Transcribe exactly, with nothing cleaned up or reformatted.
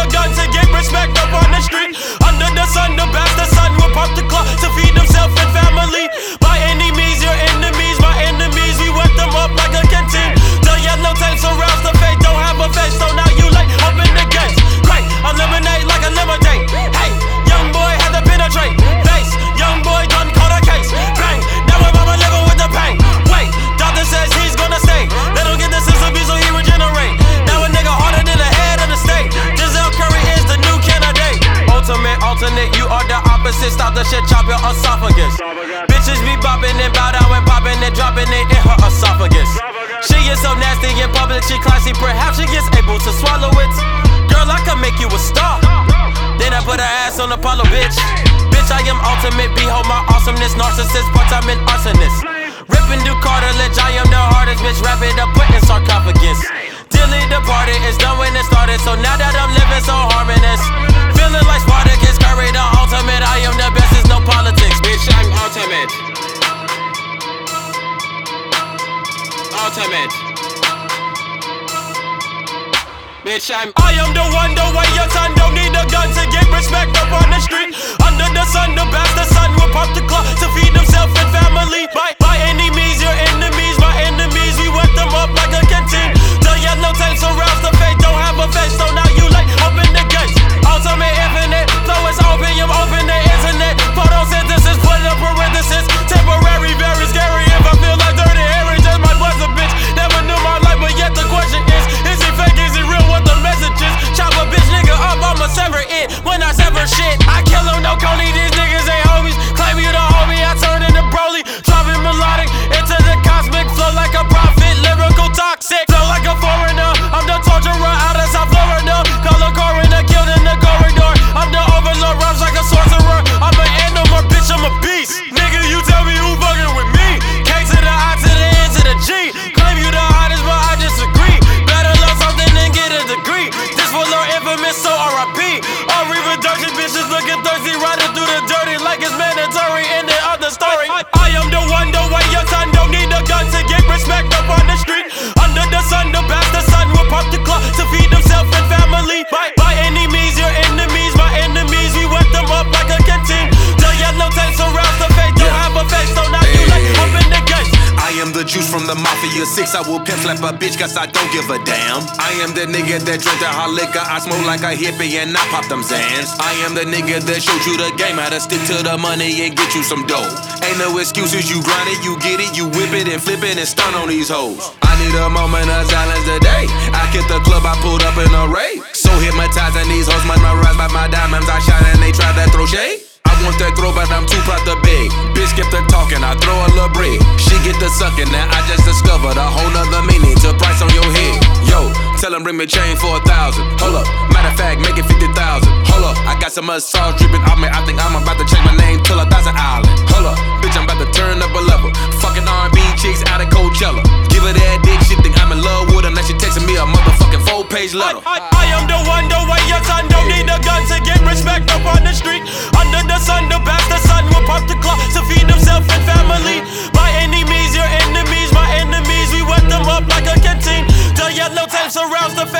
a gun to get respect up on the street. Under the sun, the bastard son will pump the clock to feed himself and family. By any means, your enemies, my enemies, we wet them up like a canteen. The yellow tape surrounds the fate, don't have a face, so now you like open the gates. Great, eliminate like a lemonade. Hey, young boy had to penetrate. Face, young boy done caught a case. Bang, now I'm mama living with the pain. Wait, doctor says he's gonna stay. They don't get the sense of me, so he regenerate. Now a nigga harder than the head of the state. Giselle Curry is the new candidate. Ultimate, alternate, you are the opposite. Stop the shit, chop your esophagus. Bitches be bopping and bow down and popping and dropping it in her esophagus. She is so nasty in public, she classy, perhaps she gets able to swallow it. Girl, I can make you a star. Then I put her ass on Apollo, bitch. Bitch, I am ultimate, behold my awesomeness. Narcissist, part-time an arsonist. Ripping through cartilage, I am the hardest, bitch. Wrap it up, put in sarcophagus. Dilly departed, it's done when it started. So now that I'm living so harmonious, feeling like Spartacus, Curry the ultimate. I am the best, it's no politics, bitch. I'm ultimate. Ultimate. Bitch, I'm I am the one, the way your son don't need a gun to get respect up on the street. Under the sun, the bastard son will pump the clock to feed himself and family. By, by any means, your enemies, my enemies, we wet them up like a canteen. The yellow tape surrounds the fate, don't have a face, so now you like open the gates. Ultimate infinite, flow is opium, open the internet. Photosynthesis, put in parenthesis. Temporary, very scary. If I feel like dirty Harry, just my buzz a bitch. Never knew my life, but yet the question is, is he fake, is he real? What the message is? Chop a bitch nigga up, I'ma sever it. When I sever shit, I kill him, no Coney. These niggas ain't homies. Claim you the homie, I turn into Broly. Dropping melodic into the cosmic flow like a prophet. Lyrical toxic, flow like a foreigner. I'm the torturer out of South Florida. Call a coroner, killed in the corridor. I'm the overlord, rhymes like a sorcerer. I'm an animal, bitch, I'm a beast. Nigga, you tell me who fucking with me. K to the I to the N to the G. Claim you the hottest, but I disagree. Better love something than get a degree. This will learn infamous, so R I P. All Reaver dirty bitches looking thirsty, riding through the dirty like it's mandatory in the other story. I, I am the one, the way your son don't need a gun to get respect up on the street. Under the sun, the bastard son will pump the clock to feed himself and family. By, by any means, your enemies, my enemies, we wet them up like a canteen. The yellow tape surrounds the fate, don't have a face, so now you like open the gates. I am the juice from the Mafia six. I will pimp slap a bitch cause I don't give a damn. I am the nigga that drink the hot liquor. I smoke like a hippie and I pop them Zans. I am the nigga that showed you the game, how to stick to the money and get you some dough. Ain't no excuses, you grind it, you get it, you whip it and flip it and stun on these hoes. I need a moment of silence today. I hit the club, I pulled up in a raid. So hypnotizing these hoes, mesmerized by my diamonds. I shine and they try to throw shade. I want that throw, but I'm too proud to beg. Bitch, get the talking, I throw a little bread. She get the sucking, now I just discovered a whole nother meaning to price on your head. Yo, tell him bring me chain for a thousand. Hold up, matter of fact, make it fifty thousand. Hold up, I got some massage dripping on me. I think I'm about to change my name till a thousand island. Hold up, bitch, I'm about to turn up a level. Fucking R and B chicks out of Coachella. Give her that dick, she think I'm in love with her. Now she texting me a motherfucking four page letter. I, I, I am the one, the way your son don't need a gun to get respect up on the street. Under the sun, the bastard son will pump the clock to feed himself and family. By any means, your enemies, my enemies, we wet them up like a canteen. The yellow tape surrounds the